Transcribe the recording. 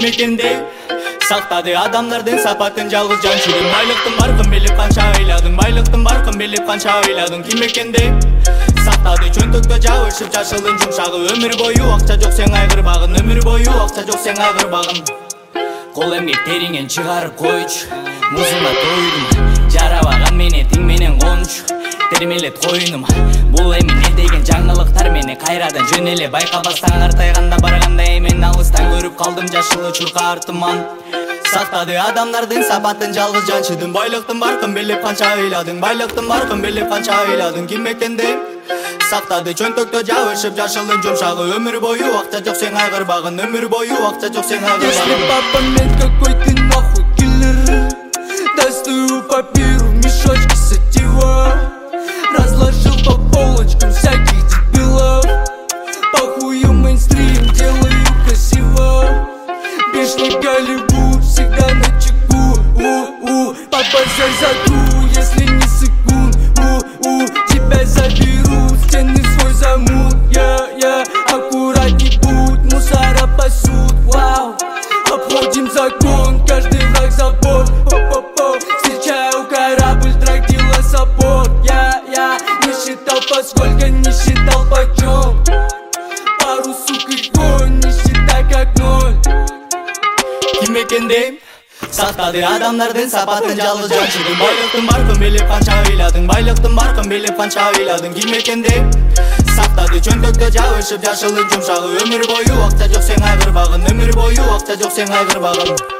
ким экенде сактады адамдардын сапатын жалгыз жанчырым. Байлыктын баркын билип канча ыйладың, байлыктын баркын билип канча ыйладың, ким экенде сактады чөнтөктө жабышып жашылдын жумшагы. Өмүр бою акча жок сен айгырбагын, өмүр бою акча жок сен айгырбагын. Кол эмгектериңен чыгарып койчу, музуна тойдум, жарабаган мени тиң менен кончу, термелет коюнум. Бул эми не деген жаңылыктар, мени кайрадан жөн эле байкабастан картайганда барганда эмен алыстан көрүп калдым жашыл учурка артыман. Сактады адамдардын сапатын жалгыз жанчыдым. Байлыктын баркын билип канча ыйладың, байлыктын баркын билип канча ыйладың, ким экенде сактады чөнтөктө жабышып жашылдын жумшагы. Өмүр бою акча жок сен айгырбагын, өмүр бою акча жок сен айгырбагын. Если папа мен какой ты нахуй киллер, достаю папиру в мешочке сатива, разложил по полочкам всяких дебилов. Похую мейнстрим, делаю красиво, бешеный Голливуд всегда на чеку. Папа зазаду, если не секунд. Тебя заберут, стены свой замут. Я аккуратней будь, мусора пасут. Вау, обходим закон, каждый враг забор. Встречаю корабль, трактила саппорт. Я не считал поскольку, не считал почем. Пару сук и конь, не считай как ноль. Ким экенде сактады адамдардын сапатын жалгыз жанчырым. Байлыктын баркын билип канча ыйладың, байлыктын баркын билип канча ыйладың, ким экенде сактады чөнтөктө жабышып жашылдын жумшагы. Өмүр бою акча жок сен айгырбагын, өмүр бою акча жок сен айгырбагын.